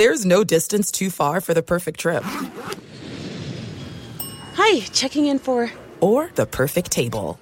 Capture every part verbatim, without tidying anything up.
There's no distance too far for the perfect trip. Hi, checking in for... Or the perfect table.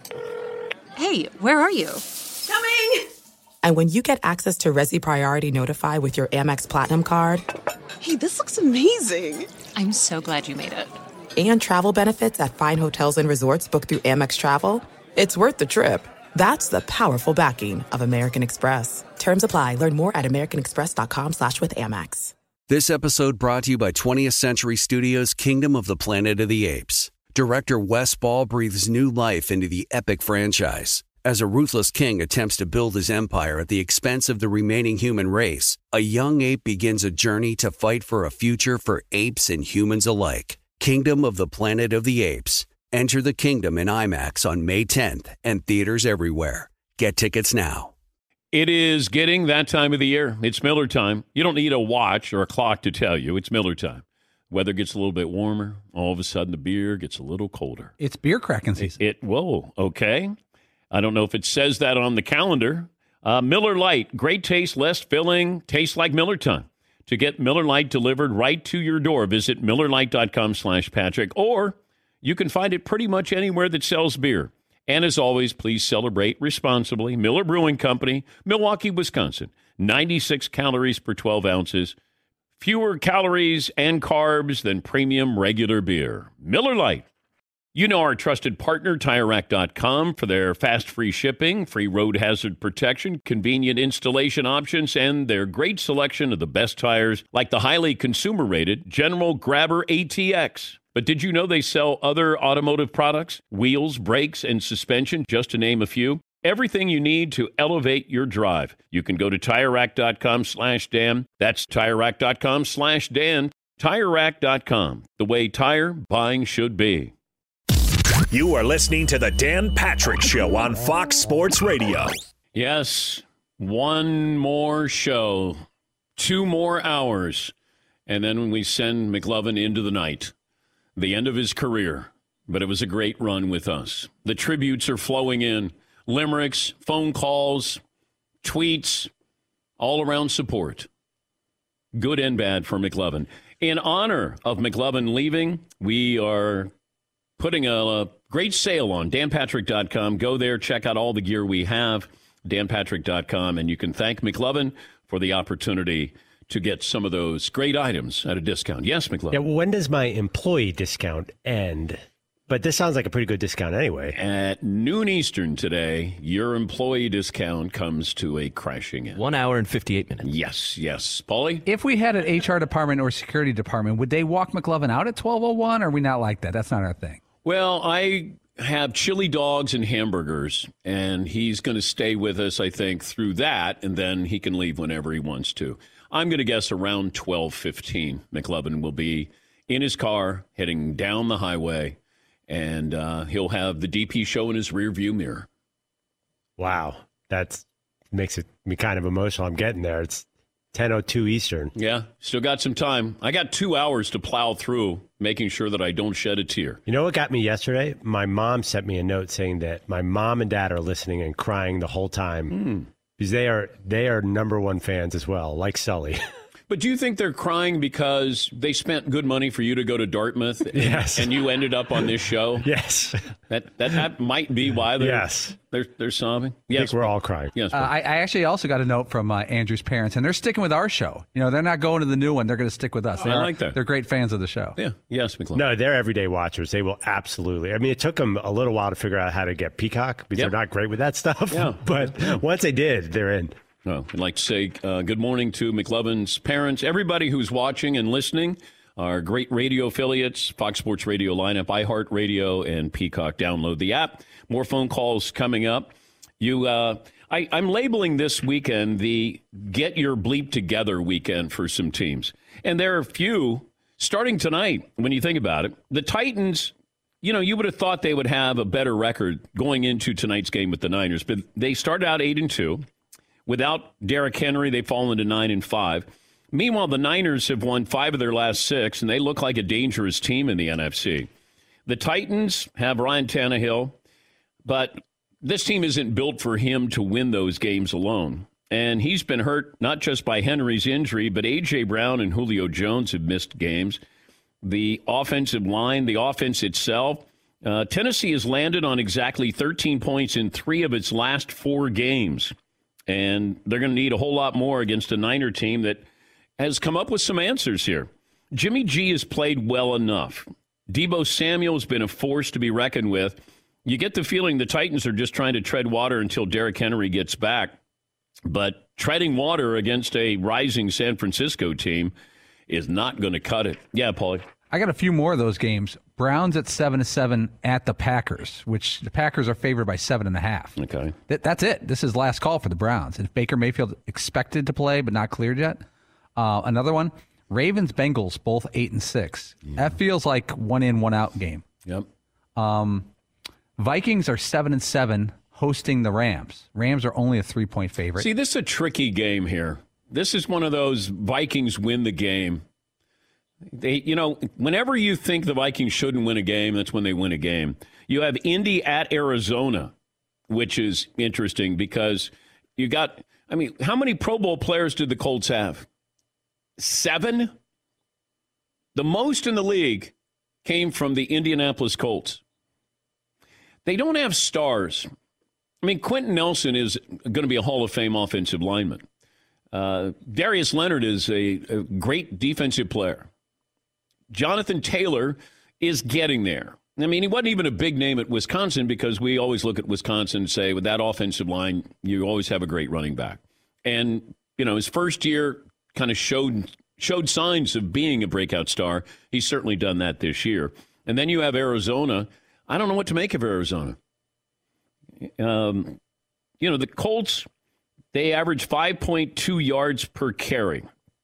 Hey, where are you? Coming! And when you get access to Resi Priority Notify with your Amex Platinum card... Hey, this looks amazing. I'm so glad you made it. And travel benefits at fine hotels and resorts booked through Amex Travel, it's worth the trip. That's the powerful backing of American Express. Terms apply. Learn more at americanexpress.com slash with Amex. This episode brought to you by twentieth Century Studios' Kingdom of the Planet of the Apes. Director Wes Ball breathes new life into the epic franchise. As a ruthless king attempts to build his empire at the expense of the remaining human race, a young ape begins a journey to fight for a future for apes and humans alike. Kingdom of the Planet of the Apes. Enter the kingdom in IMAX on May tenth and theaters everywhere. Get tickets now. It is getting that time of the year. It's Miller time. You don't need a watch or a clock to tell you. It's Miller time. Weather gets a little bit warmer. All of a sudden, the beer gets a little colder. It's beer cracking season. It, it whoa, okay. I don't know if it says that on the calendar. Uh, Miller Lite, great taste, less filling, tastes like Miller time. To get Miller Lite delivered right to your door, visit MillerLite.com slash Patrick, or you can find it pretty much anywhere that sells beer. And as always, please celebrate responsibly. Miller Brewing Company, Milwaukee, Wisconsin. ninety-six calories per twelve ounces. Fewer calories and carbs than premium regular beer. Miller Lite. You know our trusted partner, Tire Rack dot com, for their fast, free shipping, free road hazard protection, convenient installation options, and their great selection of the best tires, like the highly consumer-rated General Grabber A T X. But did you know they sell other automotive products? Wheels, brakes, and suspension, just to name a few. Everything you need to elevate your drive. You can go to Tire Rack dot com slash Dan. That's Tire Rack dot com slash Dan. Tire Rack dot com, the way tire buying should be. You are listening to the Dan Patrick Show on Fox Sports Radio. Yes, one more show, two more hours, and then we send McLovin into the night. The end of his career, but it was a great run with us. The tributes are flowing in. Limericks, phone calls, tweets, all around support. Good and bad for McLovin. In honor of McLovin leaving, we are putting a, a great sale on Dan Patrick dot com. Go there, check out all the gear we have, Dan Patrick dot com, and you can thank McLovin for the opportunity to get some of those great items at a discount. Yes, McLovin? Yeah, well, when does my employee discount end? But this sounds like a pretty good discount anyway. At noon Eastern today, your employee discount comes to a crashing end. One hour and fifty-eight minutes. Yes, yes. Paulie? If we had an H R department or security department, would they walk McLovin out at twelve oh one, or are we not like that? That's not our thing. Well, I have chili dogs and hamburgers, and he's going to stay with us, I think, through that, and then he can leave whenever he wants to. I'm going to guess around twelve fifteen, McLovin will be in his car heading down the highway, and uh, he'll have the D P show in his rearview mirror. Wow. That makes it me kind of emotional. I'm getting there. It's ten oh two Eastern. Yeah, still got some time. I got two hours to plow through, making sure that I don't shed a tear. You know what got me yesterday? My mom sent me a note saying that my mom and dad are listening and crying the whole time. Mm. Because they are they are number one fans as well, like Sully. But do you think they're crying because they spent good money for you to go to Dartmouth and, yes. and you ended up on this show? Yes. That that, that might be why they're, yes. they're, they're sobbing? Yes. I think we're all crying. Yes. Uh, I, I actually also got a note from uh, Andrew's parents, and they're sticking with our show. You know, they're not going to the new one. They're going to stick with us. They I are, like that. They're great fans of the show. Yeah. Yes, McLovin. No, they're everyday watchers. They will absolutely. I mean, it took them a little while to figure out how to get Peacock because Yep. they're not great with that stuff. Yeah. But once they did, they're in. Well, I'd like to say uh, good morning to McLovin's parents, everybody who's watching and listening, our great radio affiliates, Fox Sports Radio lineup, iHeartRadio, and Peacock. Download the app. More phone calls coming up. You, uh, I, I'm labeling this weekend the Get Your Bleep Together weekend for some teams. And there are a few, starting tonight, when you think about it. The Titans, you know, you would have thought they would have a better record going into tonight's game with the Niners, but they started out eight and two. Without Derrick Henry, they've fallen to nine and five. Meanwhile, the Niners have won five of their last six, and they look like a dangerous team in the N F C. The Titans have Ryan Tannehill, but this team isn't built for him to win those games alone. And he's been hurt not just by Henry's injury, but A J. Brown and Julio Jones have missed games. The offensive line, the offense itself, uh, Tennessee has landed on exactly thirteen points in three of its last four games. And they're going to need a whole lot more against a Niner team that has come up with some answers here. Jimmy G has played well enough. Deebo Samuel's been a force to be reckoned with. You get the feeling the Titans are just trying to tread water until Derrick Henry gets back. But treading water against a rising San Francisco team is not going to cut it. Yeah, Paulie. I got a few more of those games. Browns at seven to seven at the Packers, which the Packers are favored by seven and a half. Okay, Th- that's it. This is last call for the Browns. If Baker Mayfield expected to play but not cleared yet. Uh, another one, Ravens Bengals both eight and six. Yeah. That feels like one in one out game. Yep. Um, Vikings are seven and seven. Hosting the Rams. Rams are only a three-point favorite. See, this is a tricky game here. This is one of those Vikings win the game. They, you know, whenever you think the Vikings shouldn't win a game, that's when they win a game. You have Indy at Arizona, which is interesting because you got, I mean, how many Pro Bowl players did the Colts have? Seven? The most in the league came from the Indianapolis Colts. They don't have stars. I mean, Quentin Nelson is going to be a Hall of Fame offensive lineman. Uh, Darius Leonard is a, a great defensive player. Jonathan Taylor is getting there. I mean, he wasn't even a big name at Wisconsin because we always look at Wisconsin and say, with that offensive line, you always have a great running back. And, you know, his first year kind of showed showed signs of being a breakout star. He's certainly done that this year. And then you have Arizona. I don't know what to make of Arizona. Um, you know, the Colts, they average five point two yards per carry.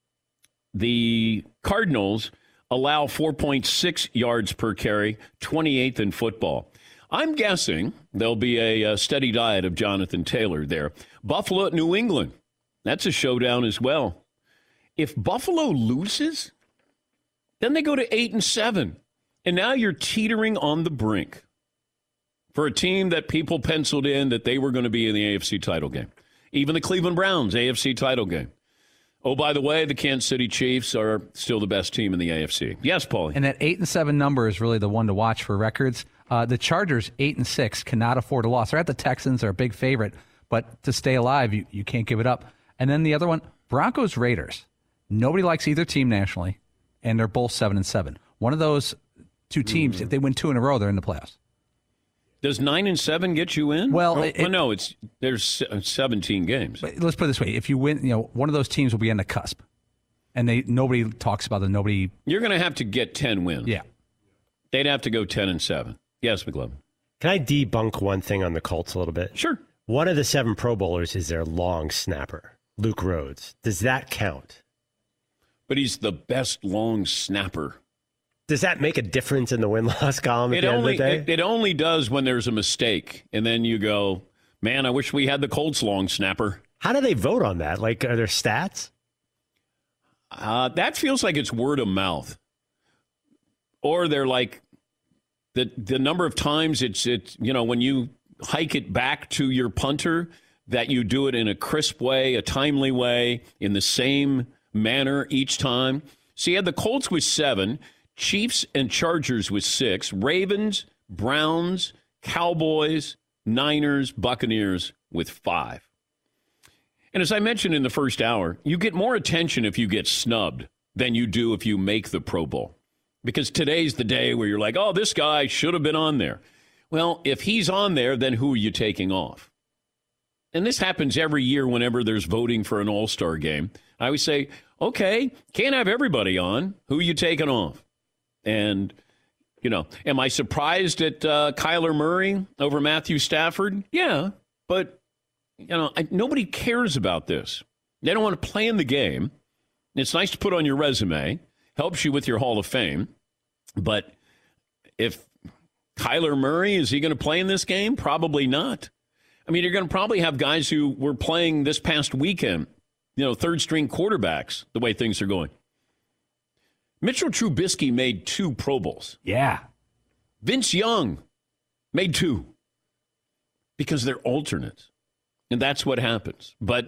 The Cardinals allow four point six yards per carry, twenty-eighth in football. I'm guessing there'll be a, a steady diet of Jonathan Taylor there. Buffalo at New England, that's a showdown as well. If Buffalo loses, then they go to eight and seven, and now you're teetering on the brink for a team that people penciled in that they were going to be in the A F C title game. Even the Cleveland Browns, A F C title game. Oh, by the way, the Kansas City Chiefs are still the best team in the A F C. Yes, Paulie. And that eight and seven number is really the one to watch for records. Uh, the Chargers, eight and six, cannot afford a loss. They're at the Texans, are a big favorite, but to stay alive, you, you can't give it up. And then the other one, Broncos Raiders. Nobody likes either team nationally, and they're both seven and seven. One of those two teams, mm. if they win two in a row, they're in the playoffs. Does nine and seven get you in? Well, oh, it, well no, it's there's seventeen games. But let's put it this way: if you win, you know, one of those teams will be on the cusp, and they nobody talks about them. Nobody. You're going to have to get ten wins. Yeah, they'd have to go ten and seven. Yes, McLovin. Can I debunk one thing on the Colts a little bit? Sure. One of the seven Pro Bowlers is their long snapper, Luke Rhodes. Does that count? But he's the best long snapper. Does that make a difference in the win-loss column at it the only, end of the day? It, it only does when there's a mistake, and then you go, man, I wish we had the Colts long snapper. How do they vote on that? Like, are there stats? Uh, that feels like it's word of mouth. Or they're like, the the number of times it's, it's, you know, when you hike it back to your punter, that you do it in a crisp way, a timely way, in the same manner each time. So you had the Colts with seven, Chiefs and Chargers with six, Ravens, Browns, Cowboys, Niners, Buccaneers with five. And as I mentioned in the first hour, you get more attention if you get snubbed than you do if you make the Pro Bowl. Because today's the day where you're like, oh, this guy should have been on there. Well, if he's on there, then who are you taking off? And this happens every year whenever there's voting for an all-star game. I always say, okay, can't have everybody on. Who are you taking off? And, you know, am I surprised at uh, Kyler Murray over Matthew Stafford? Yeah, but, you know, I, nobody cares about this. They don't want to play in the game. It's nice to put on your resume. Helps you with your Hall of Fame. But if Kyler Murray, is he going to play in this game? Probably not. I mean, you're going to probably have guys who were playing this past weekend, you know, third-string quarterbacks, the way things are going. Mitchell Trubisky made two Pro Bowls. Yeah. Vince Young made two because they're alternates. And that's what happens. But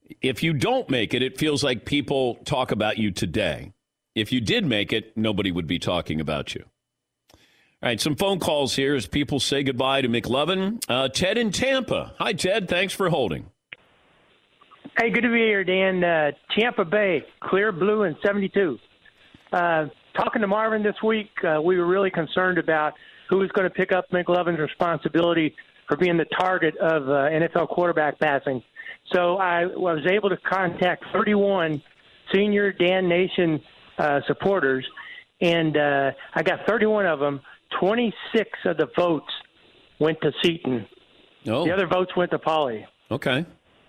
If you don't make it, it feels like people talk about you today. If you did make it, nobody would be talking about you. All right, some phone calls here as people say goodbye to McLovin. Uh, Ted in Tampa. Hi, Ted. Thanks for holding. Hey, good to be here, Dan. Uh, Tampa Bay, clear blue and seventy-two. Uh, talking to Marvin this week, uh, we were really concerned about who was going to pick up McLovin's responsibility for being the target of uh, N F L quarterback passing. So I was able to contact thirty-one senior Dan Nation uh, supporters, and uh, I got thirty-one of them. twenty-six of the votes went to Seton. Oh. The other votes went to Pauly. Okay.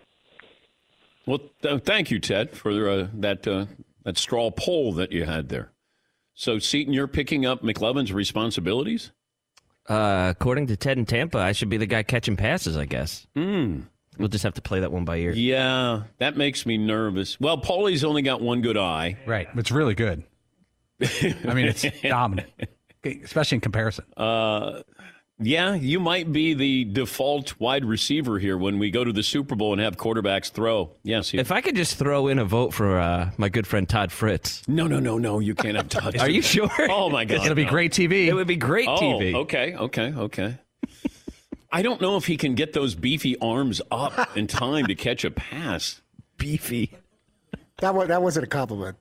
Well, th- thank you, Ted, for uh, that uh, that straw poll that you had there. So, Seton, you're picking up McLovin's responsibilities? Uh, according to Ted in Tampa, I should be the guy catching passes, I guess. Hmm. We'll just have to play that one by ear. Yeah, that makes me nervous. Well, Paulie's only got one good eye. Right. It's really good. I mean, it's dominant, especially in comparison. Uh, yeah, you might be the default wide receiver here when we go to the Super Bowl and have quarterbacks throw. Yes. He, if I could just throw in a vote for uh, my good friend Todd Fritz. No, no, no, no. You can't have Todd. Are you sure? Oh, my God. It'll be no. great T V. It would be great oh, T V. Okay, okay, okay. I don't know if he can get those beefy arms up in time to catch a pass. Beefy. That was, that wasn't a compliment.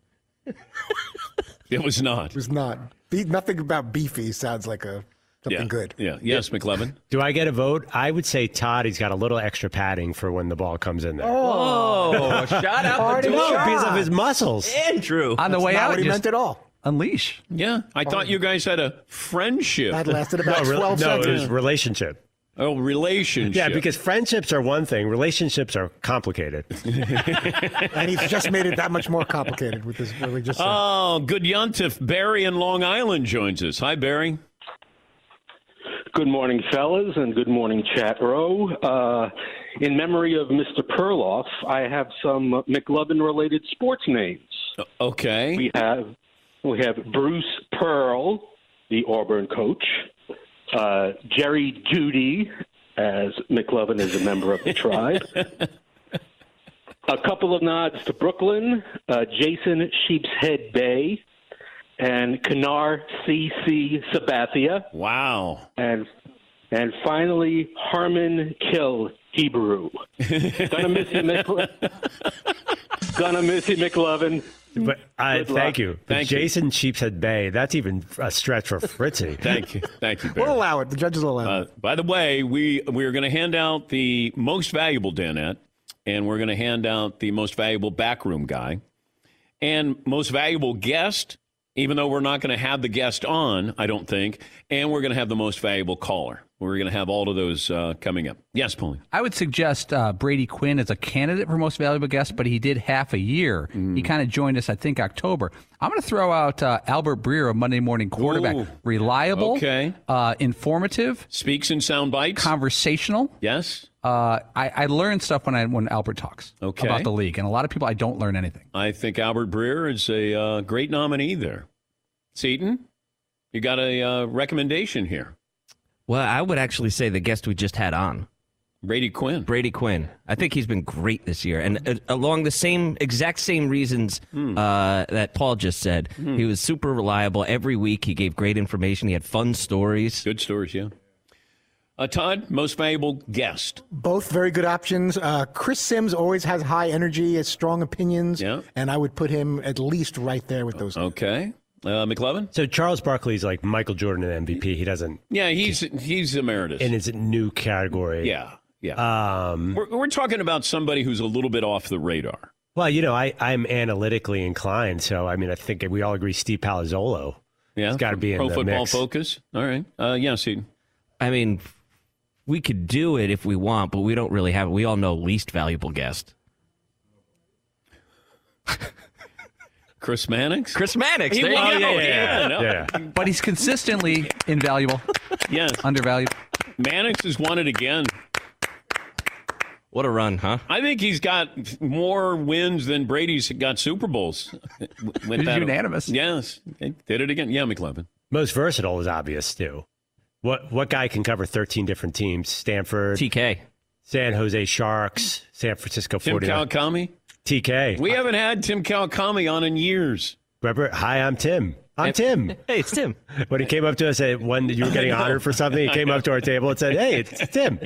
It was not. It was not. Be, nothing about beefy sounds like a something yeah. good. Yeah. Yes, McLovin. Do I get a vote? I would say Todd. He's got a little extra padding for when the ball comes in there. Oh, shout out the No, door. because of his muscles. Andrew. On the That's way not out, what he just meant at all. unleash. Yeah, I thought you guys had a friendship. That lasted about No, re- twelve no, seconds. it was relationship. Oh, relationship. Yeah, because friendships are one thing, relationships are complicated. And he's just made it that much more complicated with this. What we just said. Oh, good yontif. Barry in Long Island joins us. Hi, Barry. Good morning, fellas, and good morning, chat row. Uh, in memory of Mister Perloff, I have some McLovin-related sports names. Okay. We have we have Bruce Pearl, the Auburn coach. Uh, Jerry Judy, as McLovin is a member of the tribe. A couple of nods to Brooklyn, uh, Jason Sheepshead Bay, and Kanar C C Sabathia. Wow. And and finally, Harmon Kill Hebrew. Gonna miss you, McLovin. Gonna miss you, McLovin. But I Good thank luck. you. But Thank you. Jason Sheepshead Bay, that's even a stretch for Fritzy. Thank you. Thank you, Barry. We'll allow it. The judges will allow Uh, it. by the way, we we are going to hand out the most valuable Danette, and we're going to hand out the most valuable backroom guy, and most valuable guest. Even though we're not going to have the guest on, I don't think, and we're going to have the most valuable caller. We're going to have all of those uh, coming up. Yes, Paulie. I would suggest uh, Brady Quinn as a candidate for most valuable guest, but he did half a year. Mm. He kind of joined us, I think, October. I'm going to throw out uh, Albert Breer, a Monday morning quarterback. Ooh. Reliable, Okay. uh, informative, Speaks in sound bites. conversational. Yes. Uh, I, I learn stuff when I when Albert talks Okay. about the league, and a lot of people I don't learn anything. I think Albert Breer is a uh, great nominee there. Seton, you got a uh, recommendation here. Well, I would actually say the guest we just had on. Brady Quinn. Brady Quinn. I think he's been great this year. And uh, along the same, exact same reasons Hmm. uh, that Paul just said. He was super reliable every week. He gave great information. He had fun stories. Good stories, yeah. Uh, Todd, most valuable guest. Both very good options. Uh, Chris Sims always has high energy, has strong opinions, Yeah. and I would put him at least right there with those. Okay. Uh, McLovin? So Charles Barkley's like Michael Jordan and M V P. He doesn't Yeah, he's he's emeritus. in his new category. yeah, yeah. Um, we're, we're talking about somebody who's a little bit off the radar. well, you know, I, I'm analytically inclined, so I mean, I think we all agree Steve Palazzolo. Yeah, He's gotta be in Pro the Football mix. Focus. All right. Uh, yeah, Seton. I mean, we could do it if we want, but we don't really have it. We all know least valuable guest. Chris Mannix? Chris Mannix. He There you won. go. Oh, yeah, no. Yeah. But he's consistently invaluable, Yes. undervalued. Mannix has won it again. What a run, huh? I think he's got more wins than Brady's got Super Bowls. With He's that- unanimous. Yes. He did it again. Yeah, McLovin. Most versatile is obvious too. What what guy can cover thirteen different teams? Stanford, T K. San Jose Sharks, San Francisco Tim forty-niners. Kawakami? T K. We haven't had Tim Kawakami on in years. Remember? Hi, I'm Tim. I'm Tim. Hey, it's Tim. When he came up to us at when you were getting honored for something, he came up to our table and said, "Hey, it's Tim."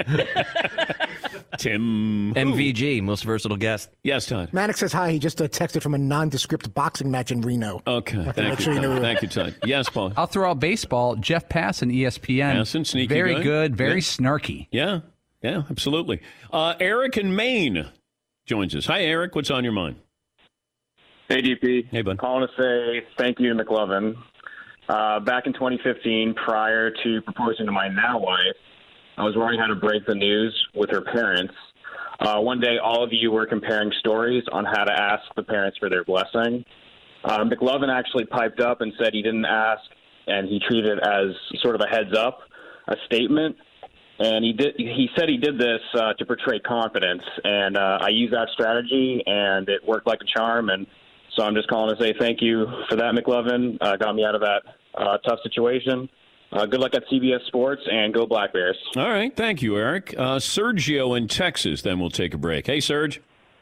Tim. M V G, most versatile guest. Yes, Todd. Manic says hi. He just uh, texted from a nondescript boxing match in Reno. Okay. Make Thank you, sure you Todd. know- Thank you, Todd. Yes, Paul. I'll throw out baseball. Jeff Passan, E S P N. Passan, sneaky Very guy. good, very Yeah. snarky. Yeah. Yeah, absolutely. Uh, Eric in Maine joins us. Hi, Eric. What's on your mind? Hey, D P. Hey, bud. Calling to say thank you to McLovin. Uh, back in twenty fifteen, prior to proposing to my now wife, I was worried how to break the news with her parents. Uh, one day, all of you were comparing stories on how to ask the parents for their blessing. Uh, McLovin actually piped up and said he didn't ask, and he treated it as sort of a heads up, a statement. And he did. He said he did this uh, to portray confidence, and uh, I used that strategy, and it worked like a charm. And so I'm just calling to say thank you for that, McLovin. Uh, got me out of that uh, tough situation. Uh, good luck at C B S Sports, and go Black Bears. All right. Thank you, Eric. Uh, Sergio in Texas, then we'll take a break. Hey, Serge.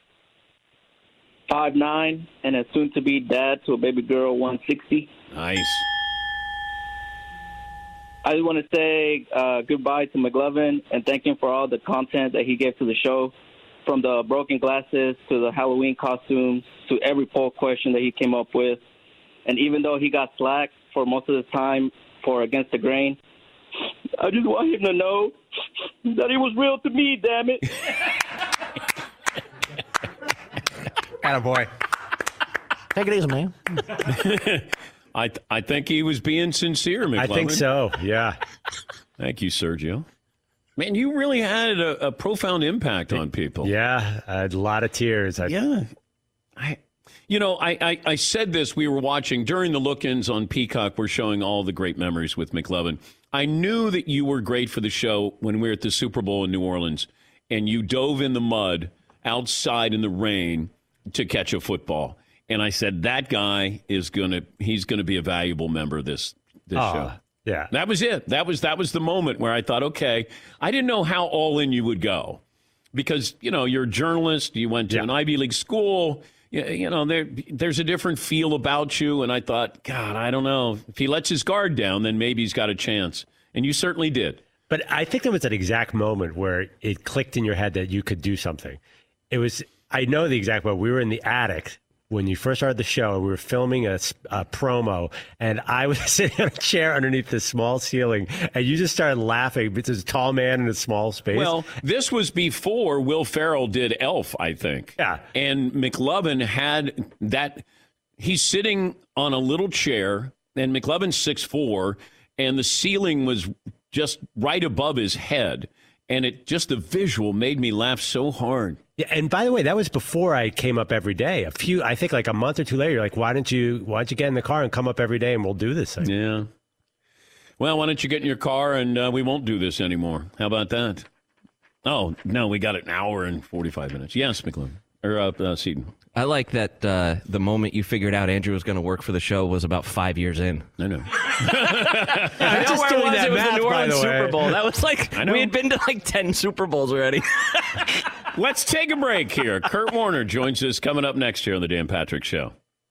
five nine and a soon-to-be dad to a baby girl, one sixty. Nice. I just want to say uh, goodbye to McLovin and thank him for all the content that he gave to the show, from the broken glasses to the Halloween costumes to every poll question that he came up with. And even though he got slack for most of the time for Against the Grain, I just want him to know that he was real to me, damn it. Attaboy. Take it easy, man. I th- I think he was being sincere, McLovin. I think so, yeah. Thank you, Sergio. Man, you really had a, a profound impact on people. Yeah, a lot of tears. I, yeah. I, you know, I, I, I said this. We were watching during the look-ins on Peacock. We're showing all the great memories with McLovin. I knew that you were great for the show when we were at the Super Bowl in New Orleans, and you dove in the mud outside in the rain to catch a football. And I said, that guy is going to, he's going to be a valuable member of this, this Oh, show. yeah. That was it. That was, that was the moment where I thought, okay, I didn't know how all in you would go because, you know, you're a journalist, you went to Yeah. an Ivy League school, you, you know, there, there's a different feel about you. And I thought, God, I don't know. If he lets his guard down, then maybe he's got a chance. And you certainly did. But I think there was an exact moment where it clicked in your head that you could do something. It was, I know the exact moment. We were in the attic when you first started the show. We were filming a, a promo, and I was sitting on a chair underneath this small ceiling, and you just started laughing because there's a tall man in a small space. Well, this was before Will Ferrell did Elf, I think. Yeah. And McLovin had that. He's sitting on a little chair, and McLovin's six foot four, and the ceiling was just right above his head. And it just the visual made me laugh so hard. Yeah, and by the way, that was before I came up every day. A few, I think, like a month or two later, you're like, why don't you, why don't you get in the car and come up every day and we'll do this thing? Yeah. Well, why don't you get in your car and uh, we won't do this anymore? How about that? Oh no, we got an hour and forty-five minutes. Yes, McLovin or uh, uh, Seton. I like that uh, the moment you figured out Andrew was going to work for the show was about five years in. I know. I know just where it doing was. that It was math, the New by Orleans the Super way. Bowl. That was like, I know. we had been to like ten Super Bowls already. Let's take a break here. Kurt Warner joins us coming up next here on the Dan Patrick Show.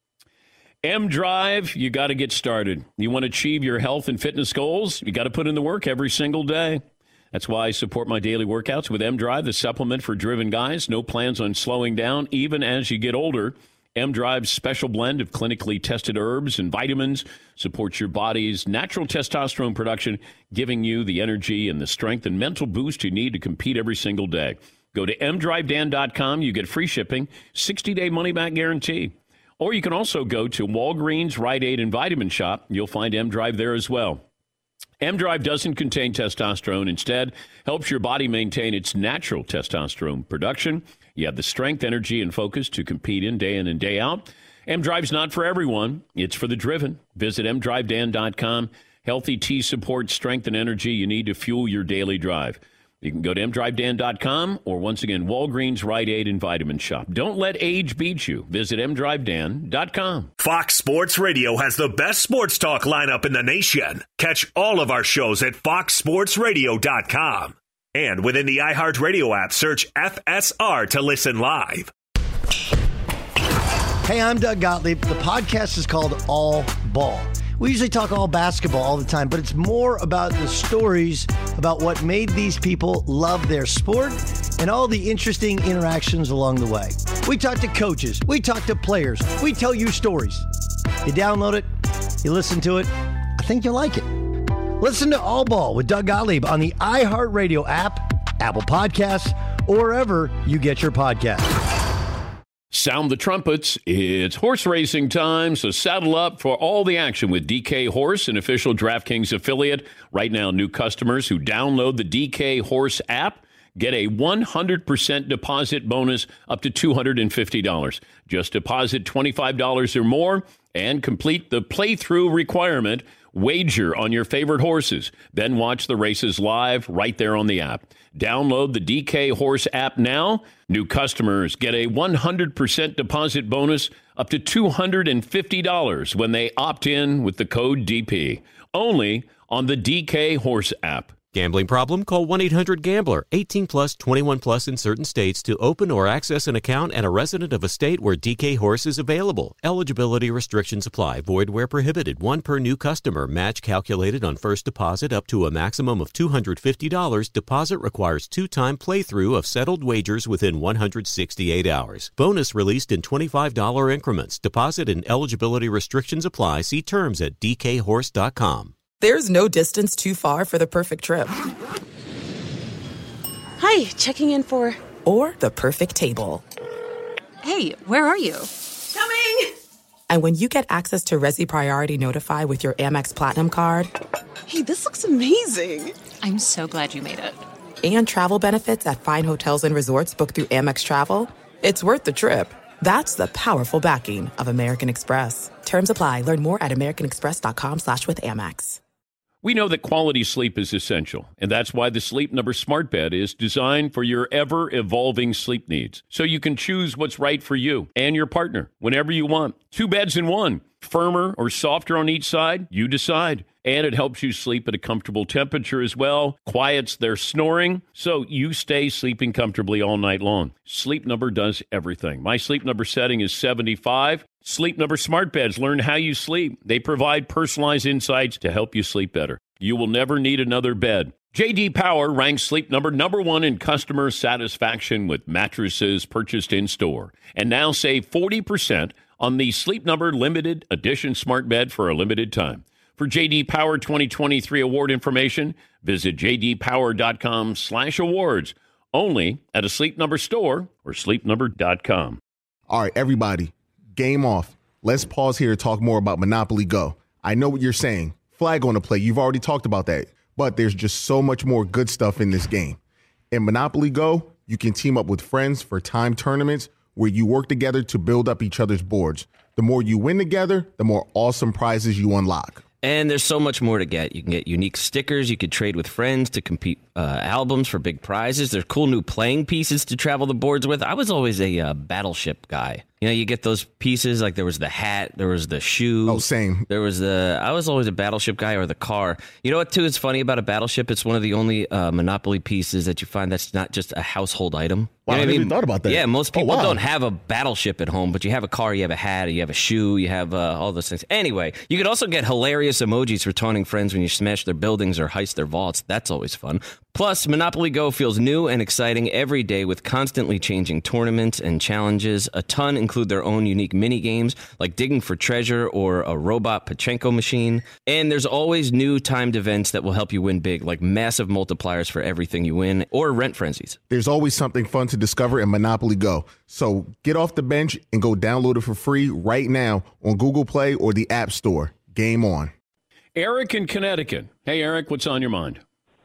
M Drive, you got to get started. You want to achieve your health and fitness goals? You got to put in the work every single day. That's why I support my daily workouts with M Drive, the supplement for driven guys. No plans on slowing down, even as you get older. M Drive's special blend of clinically tested herbs and vitamins supports your body's natural testosterone production, giving you the energy and the strength and mental boost you need to compete every single day. Go to m drive dan dot com. You get free shipping, sixty-day money-back guarantee. Or you can also go to Walgreens, Rite Aid, and Vitamin Shop. You'll find M Drive there as well. M Drive doesn't contain testosterone. Instead, helps your body maintain its natural testosterone production. You have the strength, energy, and focus to compete in day in and day out. M Drive's not for everyone. It's for the driven. Visit m drive dan dot com. Healthy tea supports strength and energy you need to fuel your daily drive. You can go to m drive dan dot com or, once again, Walgreens, Rite Aid, and Vitamin Shop. Don't let age beat you. Visit m drive dan dot com. Fox Sports Radio has the best sports talk lineup in the nation. Catch all of our shows at fox sports radio dot com. And within the iHeartRadio app, search F S R to listen live. Hey, I'm Doug Gottlieb. The podcast is called All Ball. We usually talk all basketball all the time, but it's more about the stories about what made these people love their sport and all the interesting interactions along the way. We talk to coaches. We talk to players. We tell you stories. You download it. You listen to it. I think you'll like it. Listen to All Ball with Doug Gottlieb on the iHeartRadio app, Apple Podcasts, or wherever you get your podcasts. Sound the trumpets. It's horse racing time, so saddle up for all the action with D K Horse, an official DraftKings affiliate. Right now, new customers who download the D K Horse app get a one hundred percent deposit bonus up to two hundred fifty dollars. Just deposit twenty-five dollars or more and complete the playthrough requirement. Wager on your favorite horses. Then watch the races live right there on the app. Download the D K Horse app now. New customers get a one hundred percent deposit bonus up to two hundred fifty dollars when they opt in with the code D P. Only on the D K Horse app. Gambling problem? Call one eight hundred gambler. eighteen plus, twenty-one plus in certain states to open or access an account and a resident of a state where D K Horse is available. Eligibility restrictions apply. Void where prohibited. One per new customer. Match calculated on first deposit up to a maximum of two hundred fifty dollars. Deposit requires two-time playthrough of settled wagers within one hundred sixty-eight hours. Bonus released in twenty-five dollars increments. Deposit and eligibility restrictions apply. See terms at d k horse dot com. There's no distance too far for the perfect trip. Hi, checking in for... Or the perfect table. Hey, where are you? Coming! And when you get access to Resi Priority Notify with your Amex Platinum card... Hey, this looks amazing! I'm so glad you made it. And travel benefits at fine hotels and resorts booked through Amex Travel, it's worth the trip. That's the powerful backing of American Express. Terms apply. Learn more at americanexpress.com slash with Amex. We know that quality sleep is essential, and that's why the Sleep Number Smart Bed is designed for your ever-evolving sleep needs, so you can choose what's right for you and your partner whenever you want. Two beds in one, firmer or softer on each side, you decide. And it helps you sleep at a comfortable temperature as well, quiets their snoring, so you stay sleeping comfortably all night long. Sleep Number does everything. My Sleep Number setting is seventy-five. Sleep Number Smart Beds learn how you sleep. They provide personalized insights to help you sleep better. You will never need another bed. J D Power ranks Sleep Number number one in customer satisfaction with mattresses purchased in-store. And now save forty percent on the Sleep Number Limited Edition Smart Bed for a limited time. For J D Power twenty twenty-three award information, visit j d power dot com slash awards. Only at a Sleep Number store or sleep number dot com. All right, everybody, game off. Let's pause here to talk more about Monopoly Go. I know what you're saying. Flag on the play. You've already talked about that. But there's just so much more good stuff in this game. In Monopoly Go, you can team up with friends for timed tournaments where you work together to build up each other's boards. The more you win together, the more awesome prizes you unlock. And there's so much more to get. You can get unique stickers. You could trade with friends to compete uh, albums for big prizes. There's cool new playing pieces to travel the boards with. I was always a uh, Battleship guy. You know, you get those pieces, like there was the hat, there was the shoe. Oh, same. There was the, I was always a Battleship guy, or the car. You know what, too, is funny about a Battleship? It's one of the only uh, Monopoly pieces that you find that's not just a household item. Wow, You know I what never even thought about that. Yeah, most people Oh, wow. don't have a Battleship at home, but you have a car, you have a hat, you have a shoe, you have uh, all those things. Anyway, you could also get hilarious emojis for taunting friends when you smash their buildings or heist their vaults. That's always fun. Plus, Monopoly Go feels new and exciting every day with constantly changing tournaments and challenges. A ton include their own unique mini games, like digging for treasure or a robot Pachinko machine. And there's always new timed events that will help you win big, like massive multipliers for everything you win, or rent frenzies. There's always something fun to discover in Monopoly Go. So get off the bench and go download it for free right now on Google Play or the App Store. Game on. Eric in Connecticut. Hey, Eric, what's on your mind?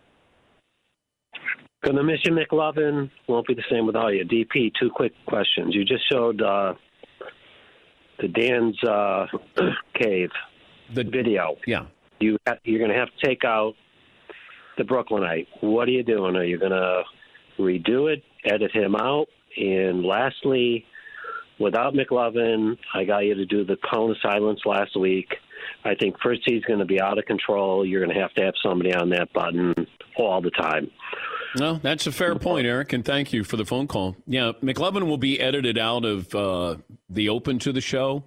Gonna miss you, McLovin. Won't be the same without you. D P, two quick questions. You just showed uh, the Dan's uh, cave the video. Yeah. You ha- you're gonna have to take out the Brooklynite. What are you doing? Are you gonna redo it, edit him out? And lastly, without McLovin, I got you to do the cone of silence last week. I think first he's going to be out of control. You're going to have to have somebody on that button all the time. No, that's a fair point, Eric, and thank you for the phone call. Yeah, McLovin will be edited out of uh, the open to the show.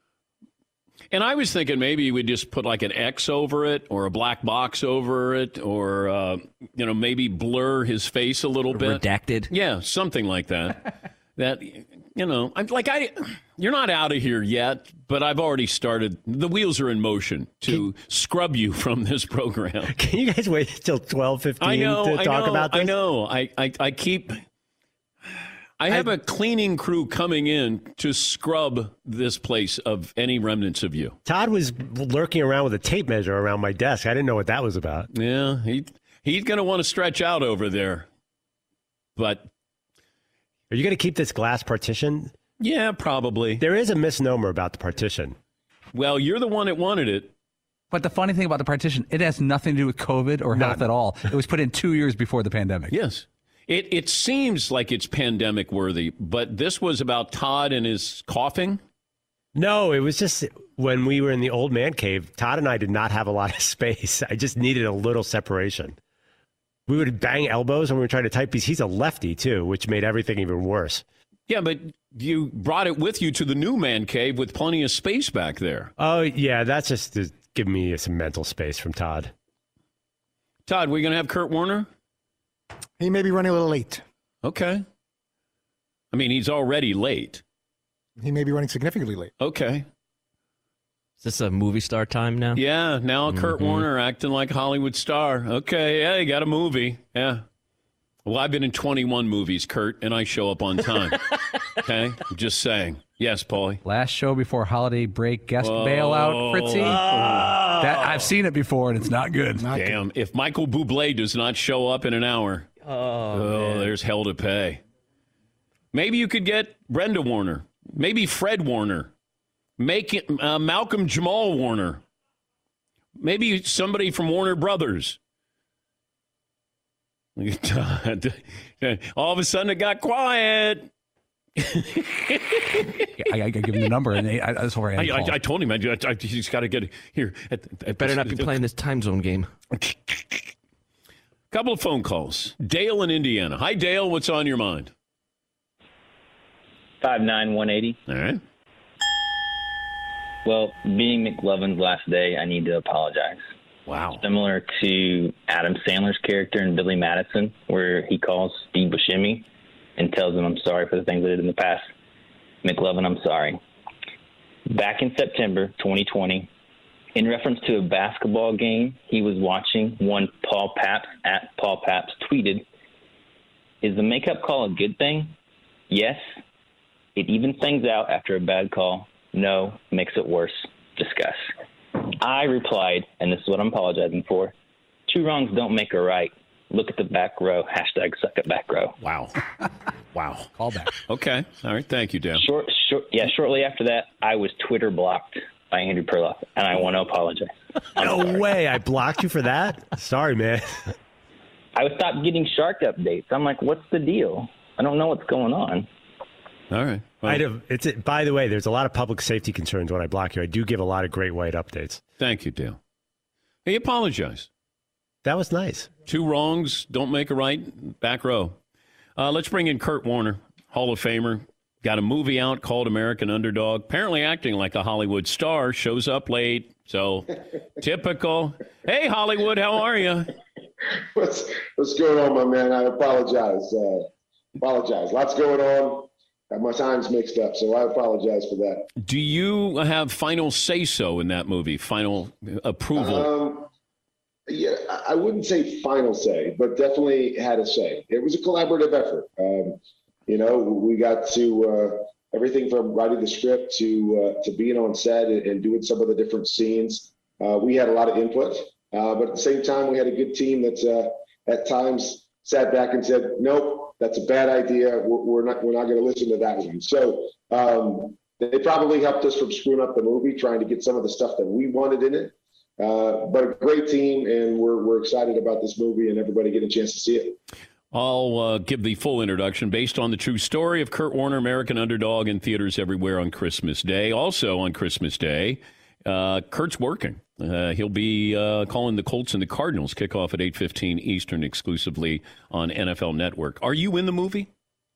And I was thinking maybe we'd just put like an X over it or a black box over it or, uh, you know, maybe blur his face a little bit. Redacted. Yeah, something like that. That, you know, I'm like, I, you're not out of here yet, but I've already started. The wheels are in motion to Can, scrub you from this program. Can you guys wait until twelve fifteen I know, to I talk know, about this? I know. I, I, I keep... I have I, a cleaning crew coming in to scrub this place of any remnants of you. Todd was lurking around with a tape measure around my desk. I didn't know what that was about. Yeah, he he's going to want to stretch out over there. But are you going to keep this glass partition? Yeah, probably. There is a misnomer about the partition. Well, you're the one that wanted it. But the funny thing about the partition, it has nothing to do with COVID or None. health at all. It was put in two years before the pandemic. Yes. It it seems like it's pandemic worthy, but this was about Todd and his coughing. No, it was just when we were in the old man cave, Todd and I did not have a lot of space. I just needed a little separation. We would bang elbows when we were trying to type these. He's a lefty, too, which made everything even worse. Yeah, but you brought it with you to the new man cave with plenty of space back there. Oh, yeah, that's just to give me some mental space from Todd. Todd, we going to have Kurt Warner? He may be running a little late. Okay. I mean, he's already late. He may be running significantly late. Okay. Is this a movie star time now? Yeah, now Mm-hmm. Kurt Warner acting like a Hollywood star. Okay, yeah, you got a movie. Yeah. Well, I've been in twenty-one movies, Kurt, and I show up on time. Okay? Just saying. Yes, Paulie. Last show before holiday break, guest Whoa. bailout, Fritzy. Oh. That, I've seen it before, and it's not good. Not Damn, if Michael Bublé does not show up in an hour, oh, oh there's hell to pay. Maybe you could get Brenda Warner. Maybe Fred Warner. Make it, uh, Malcolm Jamal Warner. Maybe somebody from Warner Brothers. All of a sudden it got quiet. I, I give him the number, and they, I, that's where I, I, I, I told him I, I, he's got to get here. At, at, Better not be playing this time zone game. Couple of phone calls. Dale in Indiana. Hi, Dale. What's on your mind? five nine, one eighty. All right. Well, being McLovin's last day, I need to apologize. Wow. Similar to Adam Sandler's character in Billy Madison, where he calls Steve Buscemi and tells him, I'm sorry for the things I did in the past. McLovin, I'm sorry. Back in September twenty twenty, in reference to a basketball game he was watching, one Paul Paps, at Paul Paps, tweeted, is the makeup call a good thing? Yes. It even sings out after a bad call. No, makes it worse. Discuss. I replied, and this is what I'm apologizing for, two wrongs don't make a right. Look at the back row. Hashtag suck at back row. Wow. Wow. Call back. Okay. All right. Thank you, Dale. Short, short, yeah, shortly after that, I was Twitter blocked by Andrew Perloff, and I want to apologize. No way. I blocked you for that? Sorry, man. I would stop getting shark updates. I'm like, what's the deal? I don't know what's going on. All right. Well, I'd have, it's, by the way, there's a lot of public safety concerns when I block you. I do give a lot of great white updates. Thank you, Dale. He apologized. That was nice. Two wrongs don't make a right. Back row. Uh, let's bring in Kurt Warner, Hall of Famer. Got a movie out called American Underdog. Apparently acting like a Hollywood star. Shows up late. So typical. Hey, Hollywood, how are you? What's, what's going on, my man? I apologize. Uh, apologize. Lots going on. Got my times mixed up, so I apologize for that. Do you have final say-so in that movie? Final approval? Um, yeah, I wouldn't say final say, but definitely had a say. It was a collaborative effort. Um, you know, we got to uh, everything from writing the script to uh, to being on set and, and doing some of the different scenes. Uh, we had a lot of input, uh, but at the same time, we had a good team that uh, at times sat back and said, "Nope. That's a bad idea. We're, we're not. We're not going to listen to that one." So um, they probably helped us from screwing up the movie, trying to get some of the stuff that we wanted in it. Uh, but a great team, and we're we're excited about this movie, and everybody get a chance to see it. I'll uh, give the full introduction based on the true story of Kurt Warner, American Underdog, in theaters everywhere on Christmas Day. Also on Christmas Day, uh, Kurt's working. Uh, he'll be uh, calling the Colts and the Cardinals. Kickoff at eight fifteen Eastern exclusively on N F L Network. Are you in the movie?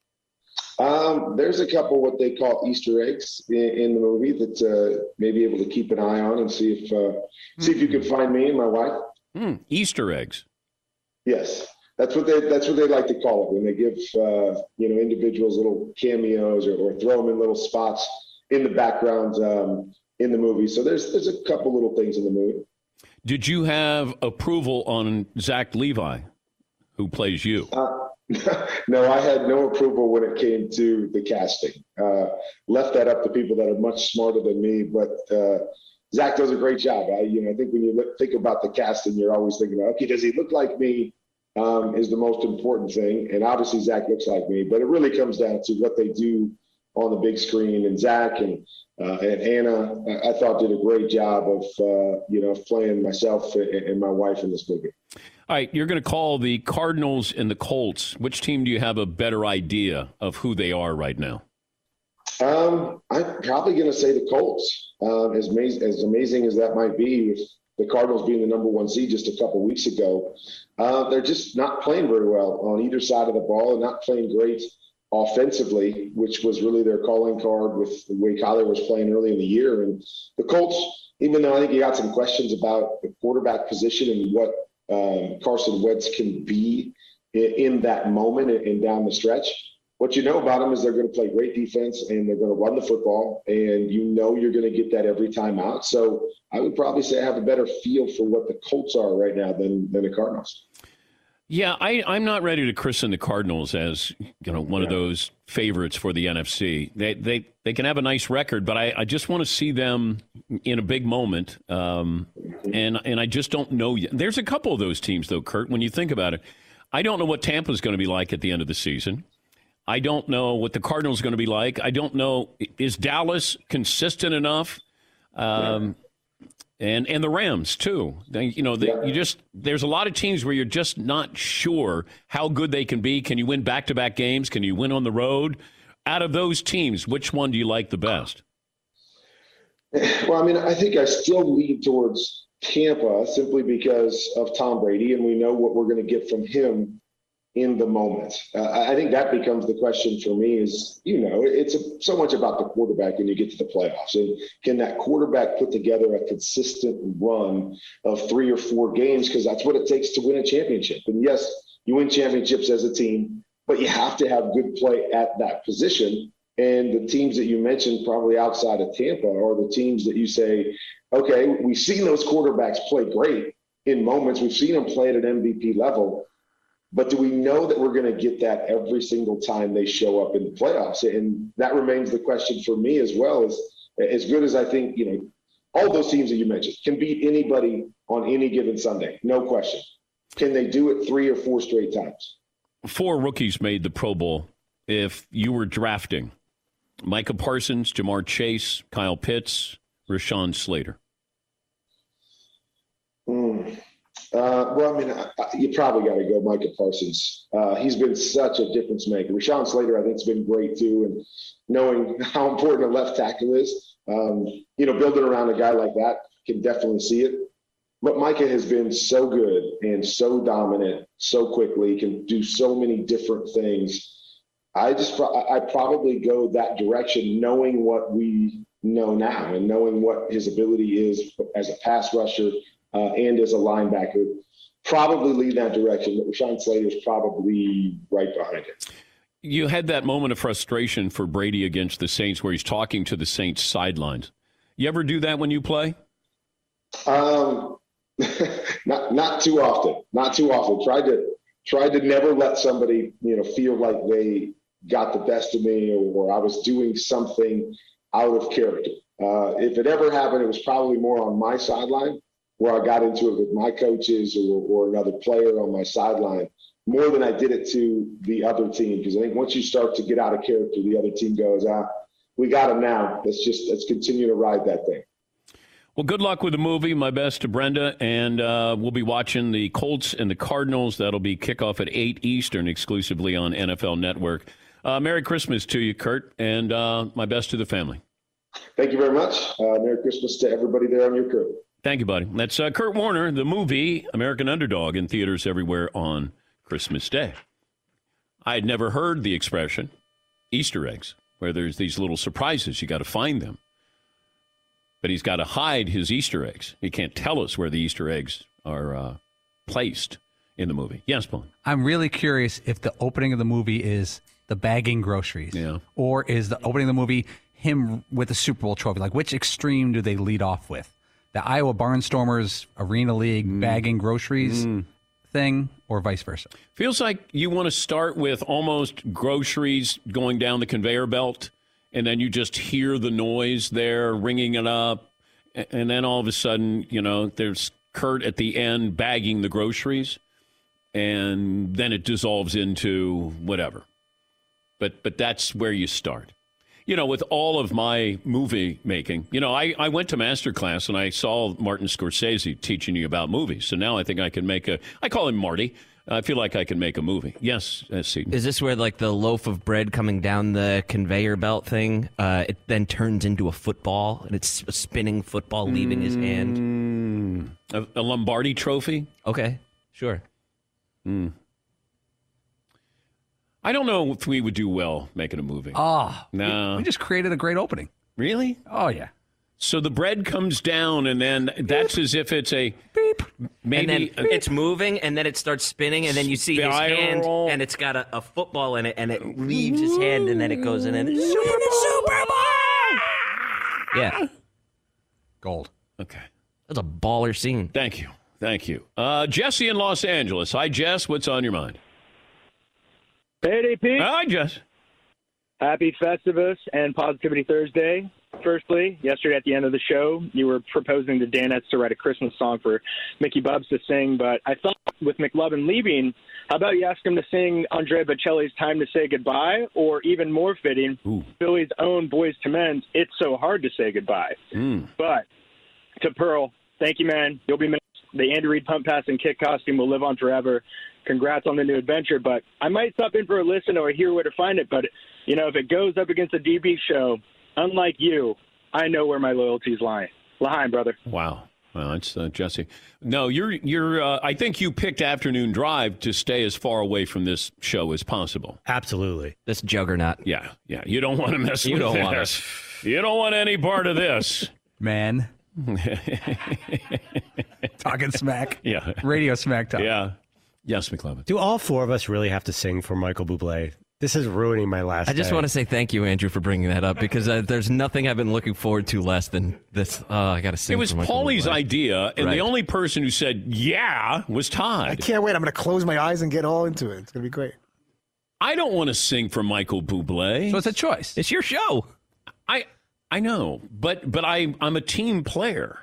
Um, there's a couple what they call Easter eggs in, in the movie that uh, may be able to keep an eye on and see if uh, mm-hmm. see if you can find me and my wife. Mm, Easter eggs. Yes, that's what they that's what they like to call it when they give uh, you know individuals little cameos or, or throw them in little spots in the background um, in the movie. So there's there's a couple little things in the movie. Did you have approval on Zach Levi, who plays you? Uh, No, I had no approval when it came to the casting. Uh, left that up to people that are much smarter than me. But uh, Zach does a great job. I, you know, I think when you look, think about the casting, you're always thinking, okay, does he look like me? Um, is the most important thing. And obviously, Zach looks like me. But it really comes down to what they do on the big screen. And Zach and uh, and Anna, I thought did a great job of uh, you know playing myself and, and my wife in this movie. All right, you're going to call the Cardinals and the Colts. Which team do you have a better idea of who they are right now? Um, I'm probably going to say the Colts. Um, as, amazing, as amazing as that might be, with the Cardinals being the number one seed just a couple weeks ago, uh, they're just not playing very well on either side of the ball and not playing great offensively, which was really their calling card with the way Kyler was playing early in the year. And the Colts, even though I think you got some questions about the quarterback position and what Um, Carson Wentz can be in, in that moment and, and down the stretch. What you know about them is they're going to play great defense and they're going to run the football, and you know you're going to get that every time out. So I would probably say I have a better feel for what the Colts are right now than, than the Cardinals. Yeah, I, I'm not ready to christen the Cardinals as you know one yeah. of those favorites for the N F C. They they they can have a nice record, but I, I just want to see them in a big moment. Um, and and I just don't know yet. There's a couple of those teams, though, Kurt, when you think about it. I don't know what Tampa's going to be like at the end of the season. I don't know what the Cardinals are going to be like. I don't know, is Dallas consistent enough? Um yeah. And and the Rams, too. They, you know, they, yeah. you just there's a lot of teams where you're just not sure how good they can be. Can you win back-to-back games? Can you win on the road? Out of those teams, which one do you like the best? Well, I mean, I think I still lean towards Tampa simply because of Tom Brady, and we know what we're going to get from him in the moment. Uh, I think that becomes the question for me is, you know, it's a, so much about the quarterback when you get to the playoffs. And can that quarterback put together a consistent run of three or four games? Because that's what it takes to win a championship. And yes, you win championships as a team, but you have to have good play at that position. And the teams that you mentioned probably outside of Tampa are the teams that you say, okay, we've seen those quarterbacks play great in moments. We've seen them play at an M V P level. But do we know that we're going to get that every single time they show up in the playoffs? And that remains the question for me as well. As, as good as I think, you know, all those teams that you mentioned can beat anybody on any given Sunday, no question. Can they do it three or four straight times? Four rookies made the Pro Bowl. If you were drafting Micah Parsons, Jamar Chase, Kyle Pitts, Rashawn Slater. Hmm. Uh, well, I mean, I, I, you probably got to go Micah Parsons. Uh, he's been such a difference maker. Rashawn Slater, I think, has been great too. And knowing how important a left tackle is, um, you know, building around a guy like that can definitely see it. But Micah has been so good and so dominant so quickly, can do so many different things. I just, I probably go that direction, knowing what we know now and knowing what his ability is as a pass rusher. Uh, and as a linebacker, probably lead that direction. But Rashawn Slater is probably right behind it. You had that moment of frustration for Brady against the Saints where he's talking to the Saints sidelines. You ever do that when you play? Um, not not too often. Not too often. Tried to tried to never let somebody you know feel like they got the best of me or, or I was doing something out of character. Uh, if it ever happened, it was probably more on my sideline, where I got into it with my coaches or, or another player on my sideline, more than I did it to the other team. Because I think once you start to get out of character, the other team goes, ah, we got him now. Let's just let's continue to ride that thing. Well, good luck with the movie. My best to Brenda. And uh, we'll be watching the Colts and the Cardinals. That'll be kickoff at eight Eastern exclusively on N F L Network. Uh, Merry Christmas to you, Kurt, and uh, my best to the family. Thank you very much. Uh, Merry Christmas to everybody there on your crew. Thank you, buddy. That's uh, Kurt Warner, the movie American Underdog, in theaters everywhere on Christmas Day. I had never heard the expression Easter eggs, where there's these little surprises. You got to find them. But he's got to hide his Easter eggs. He can't tell us where the Easter eggs are uh, placed in the movie. Yes, Paul. I'm really curious if the opening of the movie is the bagging groceries, yeah, or is the opening of the movie him with the Super Bowl trophy? Like, which extreme do they lead off with? The Iowa Barnstormers Arena League mm. bagging groceries mm. thing, or vice versa? Feels like you want to start with almost groceries going down the conveyor belt, and then you just hear the noise there, ringing it up, and then all of a sudden, you know, there's Kurt at the end bagging the groceries, and then it dissolves into whatever. But but that's where you start. You know, with all of my movie making, you know, I, I went to master class and I saw Martin Scorsese teaching you about movies. So now I think I can make a, I call him Marty. I feel like I can make a movie. Yes, uh, Seton. Is this where, like, the loaf of bread coming down the conveyor belt thing, uh, it then turns into a football, and it's a spinning football leaving mm, his hand? A, a Lombardi trophy? Okay, sure. Mm. I don't know if we would do well making a movie. Oh, no. We, we just created a great opening. Really? Oh, yeah. So the bread comes down, and then that's beep. As if it's a beep. Maybe and then a, it's moving, and then it starts spinning, and then you see spiral. his hand, and it's got a, a football in it, and it leaves his hand, and then it goes in, and it's Super Bowl! Super Bowl! Yeah. Gold. Okay. That's a baller scene. Thank you. Thank you. Uh, Jesse in Los Angeles. Hi, Jess. What's on your mind? Hey, D P. Hi, Jess. Happy Festivus and Positivity Thursday. Firstly, yesterday at the end of the show, you were proposing to Danettes to write a Christmas song for Mickey Bubs to sing, but I thought with McLovin leaving, how about you ask him to sing Andrea Bocelli's Time to Say Goodbye, or even more fitting, Ooh. Philly's own Boyz two Men's It's So Hard to Say Goodbye. Mm. But to Pearl, thank you, man. You'll be missed. The Andy Reid pump pass and kick costume will live on forever. Congrats on the new adventure, but I might stop in for a listen or hear where to find it, but, you know, if it goes up against a D B show, unlike you, I know where my loyalties lie. L'chaim, brother. Wow. Well, it's uh, Jesse. No, you're you're. Uh, I think you picked Afternoon Drive to stay as far away from this show as possible. Absolutely. This juggernaut. Yeah, yeah. You don't want to mess you with don't this. Want us. You don't want any part of this, man. Talking smack. Yeah. Radio smack talk. Yeah. Yes, McLovin. Do all four of us really have to sing for Michael Bublé? This is ruining my last I just day. want to say thank you, Andrew, for bringing that up, because uh, there's nothing I've been looking forward to less than this. Uh, I got to sing. It was for Michael Paulie's Bublé. idea, and right. the only person who said yeah was Todd. I can't wait. I'm going to close my eyes and get all into it. It's going to be great. I don't want to sing for Michael Bublé. So it's a choice. It's your show. I I know, but but I I'm a team player.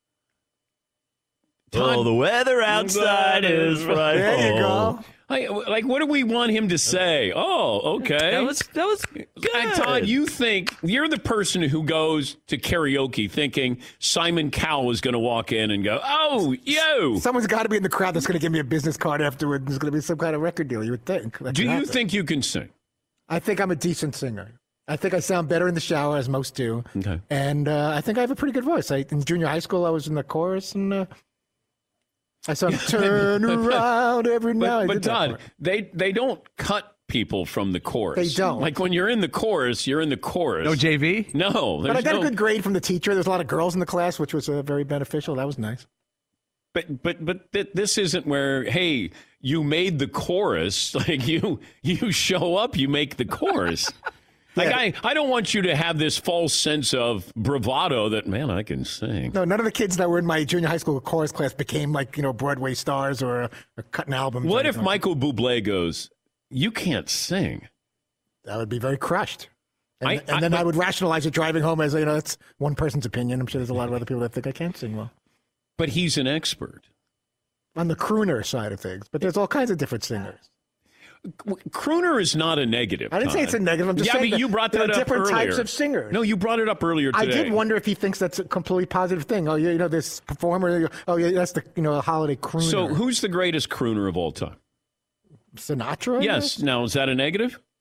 Todd, oh, the weather outside is frightful. There you go. I, like, what do we want him to say? Oh, okay. That was that was good. And Todd, you think you're the person who goes to karaoke thinking Simon Cowell is going to walk in and go, "Oh, yo!" Someone's got to be in the crowd that's going to give me a business card afterward. There's going to be some kind of record deal. You would think. That do you happen. think you can sing? I think I'm a decent singer. I think I sound better in the shower, as most do. Okay. And uh, I think I have a pretty good voice. I, in junior high school, I was in the chorus, and uh, I sung "Turn Around" every but, night. But Todd, they they don't cut people from the chorus. They don't. Like when you're in the chorus, you're in the chorus. No J V? No. But I got no... a good grade from the teacher. There's a lot of girls in the class, which was uh, very beneficial. That was nice. But but but th- this isn't where, hey, you made the chorus. Like you you show up, you make the chorus. Like yeah. I, I don't want you to have this false sense of bravado that, man, I can sing. No, none of the kids that were in my junior high school chorus class became like, you know, Broadway stars or, or cutting albums. What if Michael Bublé goes, you can't sing? That would be very crushed. And, I, and I, then but, I would rationalize it driving home as, you know, it's one person's opinion. I'm sure there's a lot of other people that think I can't sing well. But he's an expert. On the crooner side of things. But there's all kinds of different singers. Crooner is not a negative. I didn't Todd. say it's a negative. I'm just yeah, saying but you brought that there are up different earlier. types of singers. No, you brought it up earlier today. I did wonder if he thinks that's a completely positive thing. Oh, yeah, you know, this performer. Oh, yeah, that's the you know holiday crooner. So, who's the greatest crooner of all time? Sinatra? I Yes. guess? Now, is that a negative?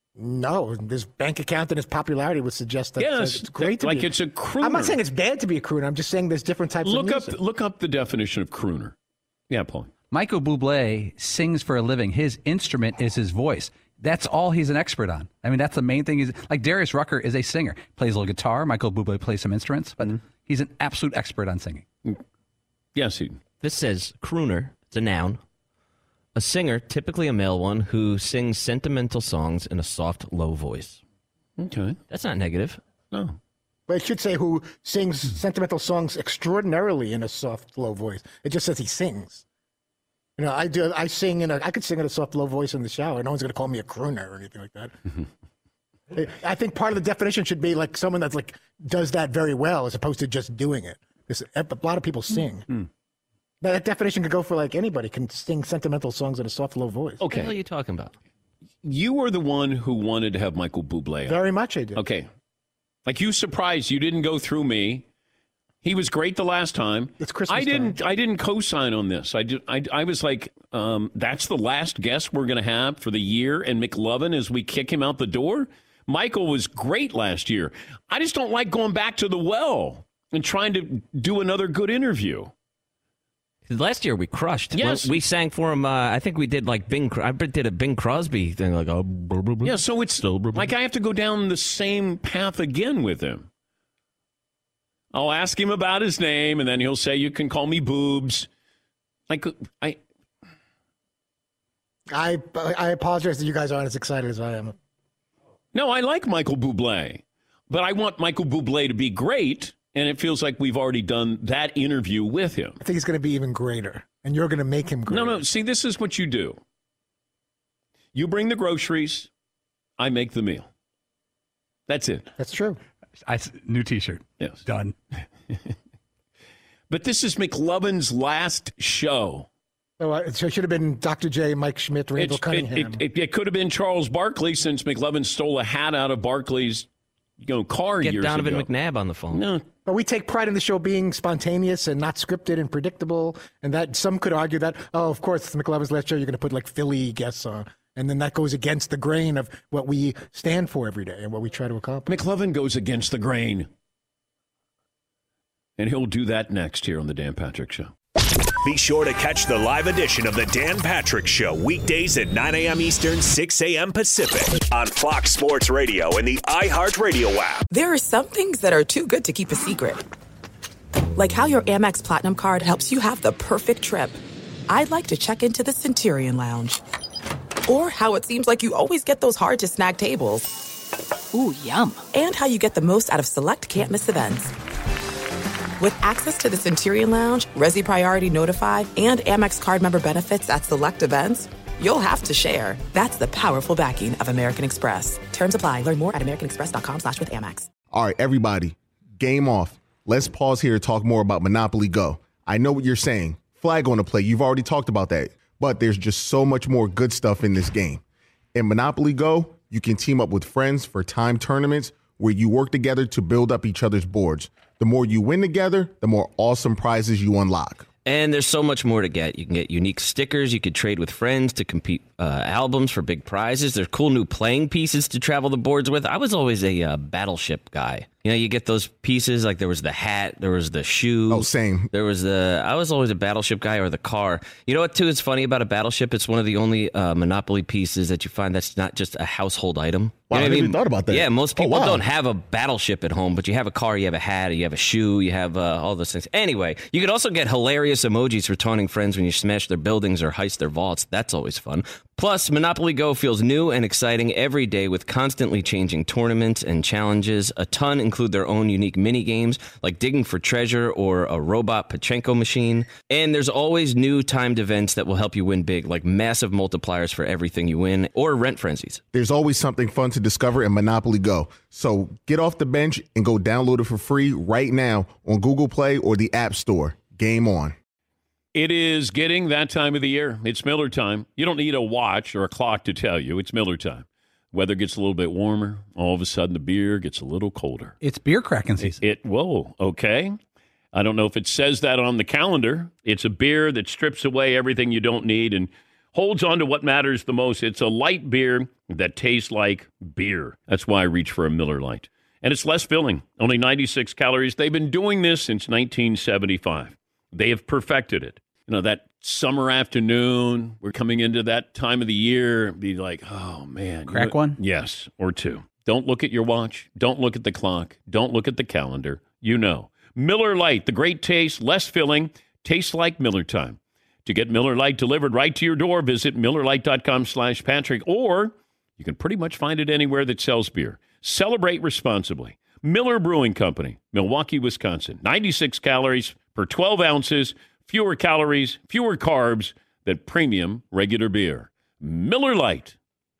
No, his bank account and his popularity would suggest that Yes, it's great to like be. it's a crooner. I'm not saying it's bad to be a crooner. I'm just saying there's different types Look of up, music. look up the definition of crooner. Yeah, Paul. Michael Bublé sings for a living. His instrument is his voice. That's all he's an expert on. I mean, that's the main thing. He's like Darius Rucker is a singer, plays a little guitar. Michael Bublé plays some instruments, but mm-hmm. he's an absolute expert on singing. Yes, he. This says crooner. It's a noun. A singer, typically a male one, who sings sentimental songs in a soft, low voice. Okay. That's not negative. No. But it should say who sings sentimental songs extraordinarily in a soft, low voice. It just says he sings. You know, I do. I sing in a. I could sing in a soft, low voice in the shower. No one's going to call me a crooner or anything like that. I think part of the definition should be like someone that's like does that very well, as opposed to just doing it. Because a lot of people sing. Mm-hmm. That definition could go for like anybody can sing sentimental songs in a soft, low voice. What the hell are you talking about? You were the one who wanted to have Michael Bublé on. Very much I did. Okay. Like you surprised you didn't go through me. He was great the last time. It's Christmas I didn't time. I didn't co-sign on this. I did, I, I was like, um, that's the last guest we're going to have for the year, and McLovin as we kick him out the door. Michael was great last year. I just don't like going back to the well and trying to do another good interview. Last year we crushed. Yes. we sang for him. Uh, I think we did like Bing. I did a Bing Crosby thing, like oh, blah, blah, blah. Yeah, so it's like I have to go down the same path again with him. I'll ask him about his name, and then he'll say, "You can call me Boobs." Like I, I I apologize that you guys aren't as excited as I am. no, I like Michael Bublé, but I want Michael Bublé to be great. And it feels like we've already done that interview with him. I think he's going to be even greater, and you're going to make him greater. No, no. See, this is what you do. You bring the groceries. I make the meal. That's it. That's true. I, new T-shirt. Yes. Done. But this is McLovin's last show. Oh, it should have been Doctor J, Mike Schmidt, Randall It, Cunningham. it, it, it could have been Charles Barkley, since McLovin stole a hat out of Barkley's you know, car Get years Donovan ago. McNabb on the phone. No. But we take pride in the show being spontaneous and not scripted and predictable. And that some could argue that, oh, of course, it's McLovin's last show, you're going to put like Philly guests on. And then that goes against the grain of what we stand for every day and what we try to accomplish. McLovin goes against the grain. And he'll do that next here on the Dan Patrick Show. Be sure to catch the live edition of the Dan Patrick Show weekdays at nine a.m. Eastern, six a.m. Pacific on Fox Sports Radio and the iHeartRadio app. There are some things that are too good to keep a secret. Like how your Amex Platinum card helps you have the perfect trip. I'd like to check into the Centurion Lounge. Or how it seems like you always get those hard-to-snag tables. Ooh, yum. And how you get the most out of select can't-miss events. With access to the Centurion Lounge, Resi Priority Notified, and Amex card member benefits at select events, you'll have to share. That's the powerful backing of American Express. Terms apply. Learn more at americanexpress.com slash with Amex. All right, everybody, game off. Let's pause here to talk more about Monopoly Go. I know what you're saying. Flag on the play. You've already talked about that. But there's just so much more good stuff in this game. In Monopoly Go, you can team up with friends for timed tournaments where you work together to build up each other's boards. The more you win together, the more awesome prizes you unlock. And there's so much more to get. You can get unique stickers. You could trade with friends to compete uh, albums for big prizes. There's cool new playing pieces to travel the boards with. I was always a uh, Battleship guy. You know, you get those pieces, like there was the hat, there was the shoe. Oh, same. There was the, I was always a Battleship guy, or the car. You know what, too, is funny about a Battleship? It's one of the only uh, Monopoly pieces that you find that's not just a household item. Wow, You know I what never mean? even thought about that. Yeah, most Oh, people wow. don't have a Battleship at home, but you have a car, you have a hat, you have a shoe, you have uh, all those things. Anyway, you could also get hilarious emojis for taunting friends when you smash their buildings or heist their vaults. That's always fun. Plus, Monopoly Go feels new and exciting every day with constantly changing tournaments and challenges. A ton include their own unique mini games, like digging for treasure or a robot Pachinko machine. And there's always new timed events that will help you win big, like massive multipliers for everything you win, or rent frenzies. There's always something fun to discover in Monopoly Go. So get off the bench and go download it for free right now on Google Play or the App Store. Game on. It is getting that time of the year. It's Miller time. You don't need a watch or a clock to tell you. It's Miller time. Weather gets a little bit warmer. All of a sudden, the beer gets a little colder. It's beer cracking season. It, it whoa, okay. I don't know if it says that on the calendar. It's a beer that strips away everything you don't need and holds on to what matters the most. It's a light beer that tastes like beer. That's why I reach for a Miller Lite. And it's less filling, only ninety-six calories. They've been doing this since nineteen seventy-five. They have perfected it. You know, that summer afternoon, we're coming into that time of the year, be like, oh, man. Crack you know, one? Yes, or two. Don't look at your watch. Don't look at the clock. Don't look at the calendar. You know. Miller Lite, the great taste, less filling, tastes like Miller time. To get Miller Lite delivered right to your door, visit MillerLite.com slash Patrick, or you can pretty much find it anywhere that sells beer. Celebrate responsibly. Miller Brewing Company, Milwaukee, Wisconsin. ninety-six calories per twelve ounces, fewer calories, fewer carbs than premium regular beer. Miller Lite.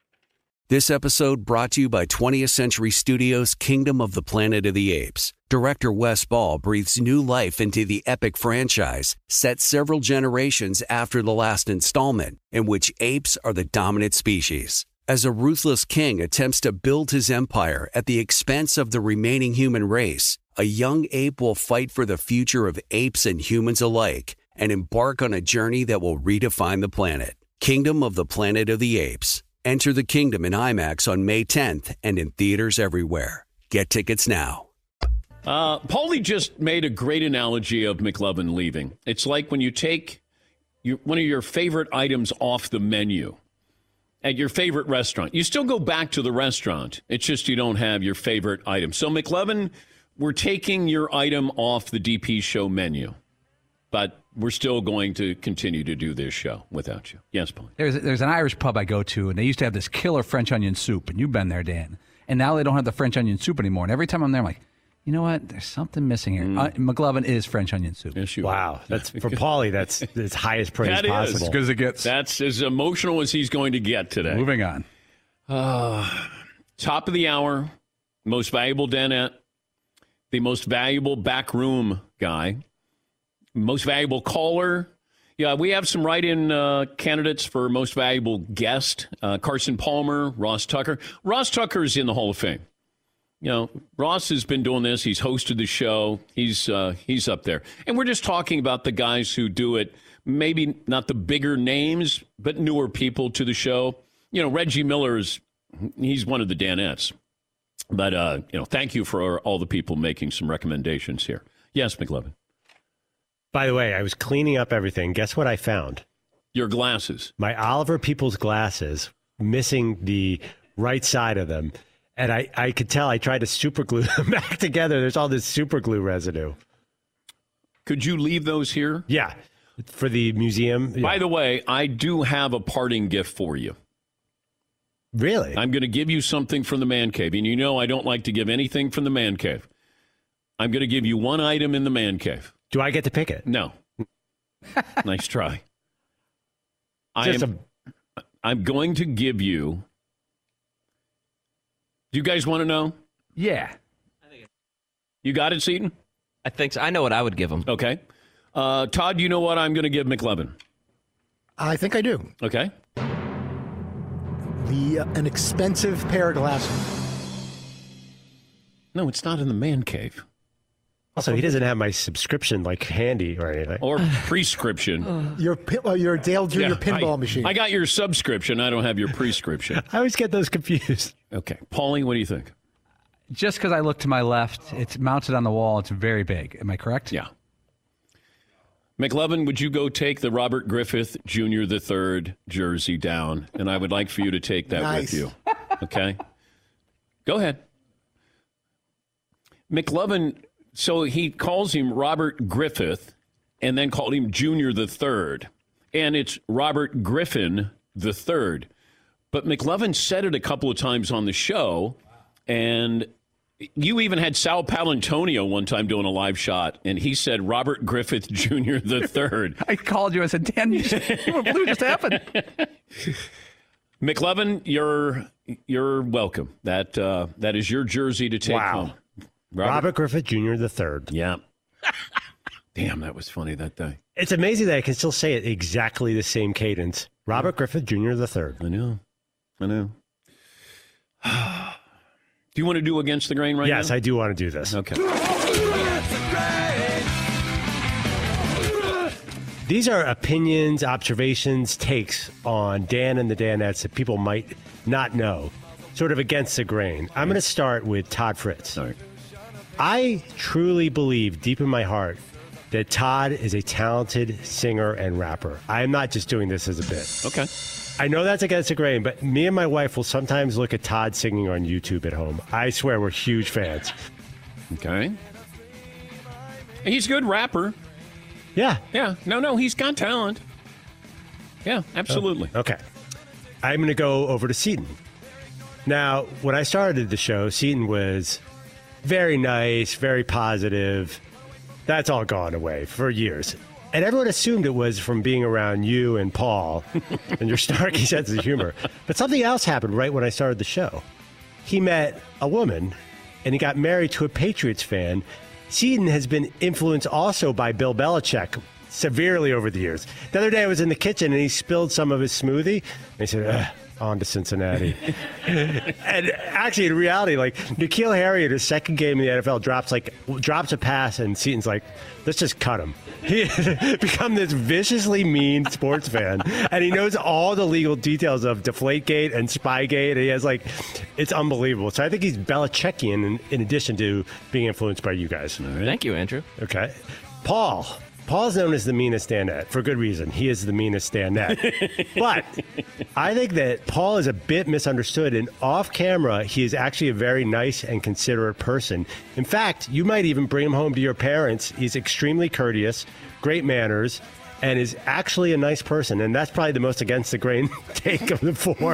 This episode brought to you by twentieth Century Studios' Kingdom of the Planet of the Apes. Director Wes Ball breathes new life into the epic franchise, set several generations after the last installment, in which apes are the dominant species. As a ruthless king attempts to build his empire at the expense of the remaining human race, a young ape will fight for the future of apes and humans alike and embark on a journey that will redefine the planet. Kingdom of the Planet of the Apes. Enter the kingdom in IMAX on May tenth and in theaters everywhere. Get tickets now. Uh, Paulie just made a great analogy of McLovin leaving. It's like when you take your, one of your favorite items off the menu at your favorite restaurant. You still go back to the restaurant. It's just you don't have your favorite item. So, McLovin, we're taking your item off the D P show menu, but we're still going to continue to do this show without you. Yes, Paul. There's there's an Irish pub I go to, and they used to have this killer French onion soup, and you've been there, Dan. And now they don't have the French onion soup anymore. And every time I'm there, I'm like, you know what? There's something missing here. Mm. Uh, McLovin is French onion soup. Yes, you wow, are. That's for Paulie. That's as highest praise that possible. Is. As good as it gets. That's as emotional as he's going to get today. Moving on. Uh, top of the hour, most valuable Danette, the most valuable backroom guy, most valuable caller. Yeah, we have some write-in uh, candidates for most valuable guest. Uh, Carson Palmer, Ross Tucker. Ross Tucker is in the Hall of Fame. You know, Ross has been doing this. He's hosted the show. He's uh, he's up there. And we're just talking about the guys who do it, maybe not the bigger names, but newer people to the show. You know, Reggie Miller is, he's one of the Danettes. But, uh, you know, thank you for all the people making some recommendations here. Yes, McLovin. By the way, I was cleaning up everything. Guess what I found? Your glasses. My Oliver Peoples glasses, missing the right side of them. And I, I could tell I tried to super glue them back together. There's all this super glue residue. Could you leave those here? Yeah, for the museum. Yeah. By the way, I do have a parting gift for you. Really? I'm going to give you something from the man cave. And you know I don't like to give anything from the man cave. I'm going to give you one item in the man cave. Do I get to pick it? No. Nice try. I Just am, a... I'm going to give you... Do you guys want to know? Yeah. You got it, Seton? I think so. I know what I would give him. Okay. Uh, Todd, you know what I'm going to give McLovin? I think I do. Okay. The uh, an expensive pair of glasses. No, it's not in the man cave. Also, he doesn't have my subscription like handy or anything. Or prescription. Your uh, your Dale Junior Yeah, pinball I, machine. I got your subscription. I don't have your prescription. I always get those confused. Okay. Paulie, what do you think? Just because I look to my left, it's mounted on the wall. It's very big. Am I correct? Yeah. McLovin, would you go take the Robert Griffith Junior the third jersey down? And I would like for you to take that Nice. with you. Okay? Go ahead. McLovin, so he calls him Robert Griffith and then called him Junior the third. And it's Robert Griffin the third. But McLovin said it a couple of times on the show, and you even had Sal Palantonio one time doing a live shot, and he said Robert Griffith Junior the third. I called you. I said, Dan, you what blew just happened? McLovin, you're you're welcome. That uh, that is your jersey to take Wow. home. Robert, Robert Griffith Junior the third. Yeah. Damn, that was funny that day. It's amazing that I can still say it exactly the same cadence. Robert Griffith Junior the third. I know. I know. Do you want to do Against the Grain right yes, now? Yes, I do want to do this. Okay. these are opinions, observations, takes on Dan and the Danettes that people might not know, sort of against the grain. I'm going to start with Todd Fritz. Sorry. I truly believe deep in my heart that Todd is a talented singer and rapper. I am not just doing this as a bit. Okay. I know that's against the grain, but me and my wife will sometimes look at Todd singing on YouTube at home. I swear we're huge fans. Okay. He's a good rapper. Yeah. Yeah. No, no, he's got talent. Yeah, absolutely. Oh, okay. I'm going to go over to Seton. Now, when I started the show, Seton was very nice, very positive. That's all gone away for years. And everyone assumed it was from being around you and Paul and your snarky sense of humor. But something else happened right when I started the show. He met a woman, and he got married to a Patriots fan. Seton has been influenced also by Bill Belichick severely over the years. The other day I was in the kitchen, and he spilled some of his smoothie. And he said, ugh. On to Cincinnati. And actually, in reality, like, N'Keal Harry in his second game in the N F L drops like drops a pass, and Seton's like, let's just cut him. He become this viciously mean sports fan, and he knows all the legal details of Deflategate and Spygate. And he has, like, it's unbelievable. So I think he's Belichickian in, in addition to being influenced by you guys. Right. Thank you, Andrew. Okay. Paul. Paul's known as the meanest Danette for good reason. He is the meanest Danette. But I think that Paul is a bit misunderstood, and off camera, he is actually a very nice and considerate person. In fact, you might even bring him home to your parents. He's extremely courteous, great manners, and is actually a nice person. And that's probably the most against the grain take of the four.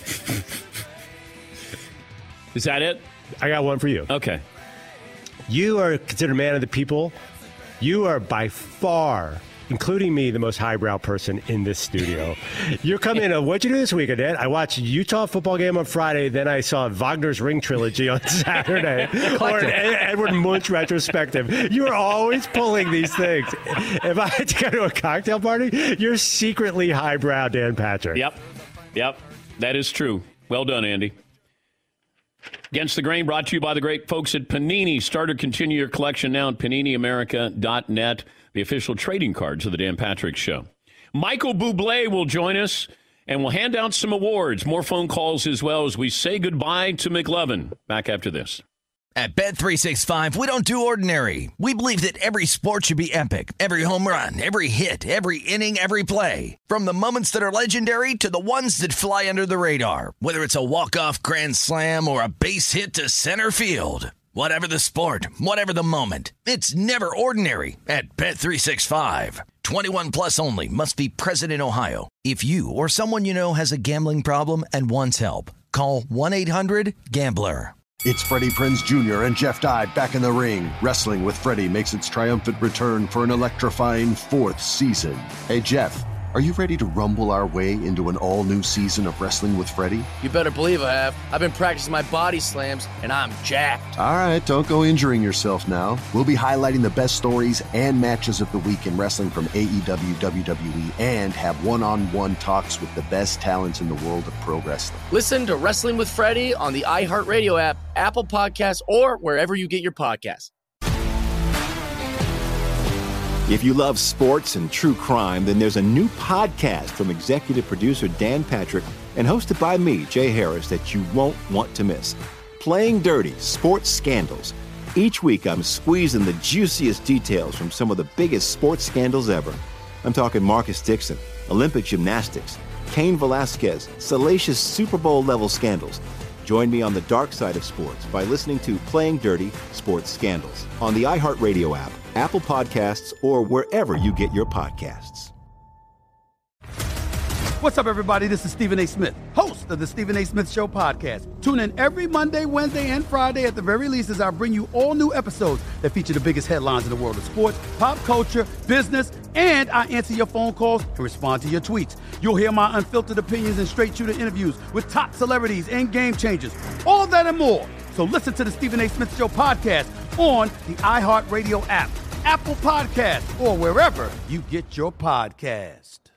Is that it? I got one for you. Okay. You are considered a man of the people. You are by far, including me, the most highbrow person in this studio. You're coming in. What'd you do this weekend, Dad? I watched a Utah football game on Friday. Then I saw Wagner's Ring Trilogy on Saturday. Or an Edward Munch retrospective. You're always pulling these things. If I had to go to a cocktail party, you're secretly highbrow Dan Patrick. Yep. Yep. That is true. Well done, Andy. Against the Grain, brought to you by the great folks at Panini. Start or continue your collection now at panini america dot net, the official trading cards of the Dan Patrick Show. Michael Bublé will join us, and we'll hand out some awards. More phone calls as well as we say goodbye to McLovin. Back after this. At Bet three sixty-five, we don't do ordinary. We believe that every sport should be epic. Every home run, every hit, every inning, every play. From the moments that are legendary to the ones that fly under the radar. Whether it's a walk-off grand slam or a base hit to center field. Whatever the sport, whatever the moment. It's never ordinary at Bet three sixty-five. twenty-one plus only. Must be present in Ohio. If you or someone you know has a gambling problem and wants help, call one eight hundred gambler. It's Freddie Prinze Junior and Jeff Dye back in the ring. Wrestling with Freddie makes its triumphant return for an electrifying fourth season. Hey, Jeff, are you ready to rumble our way into an all-new season of Wrestling with Freddie? You better believe I have. I've been practicing my body slams, and I'm jacked. All right, don't go injuring yourself now. We'll be highlighting the best stories and matches of the week in wrestling from A E W, W W E, and have one-on-one talks with the best talents in the world of pro wrestling. Listen to Wrestling with Freddie on the iHeartRadio app, Apple Podcasts, or wherever you get your podcasts. If you love sports and true crime, then there's a new podcast from executive producer Dan Patrick and hosted by me, Jay Harris, that you won't want to miss. Playing Dirty: Sports Scandals. Each week, I'm squeezing the juiciest details from some of the biggest sports scandals ever. I'm talking Marcus Dixon, Olympic gymnastics, Cain Velasquez, salacious Super Bowl-level scandals. Join me on the dark side of sports by listening to Playing Dirty: Sports Scandals on the iHeartRadio app, Apple Podcasts, or wherever you get your podcasts. What's up, everybody? This is Stephen A. Smith, host of the Stephen A. Smith Show podcast. Tune in every Monday, Wednesday, and Friday at the very least as I bring you all new episodes that feature the biggest headlines in the world of sports, pop culture, business, and I answer your phone calls and respond to your tweets. You'll hear my unfiltered opinions and straight-shooter interviews with top celebrities and game changers. All of that and more. So listen to the Stephen A. Smith Show podcast on the iHeartRadio app, Apple Podcasts, or wherever you get your podcast.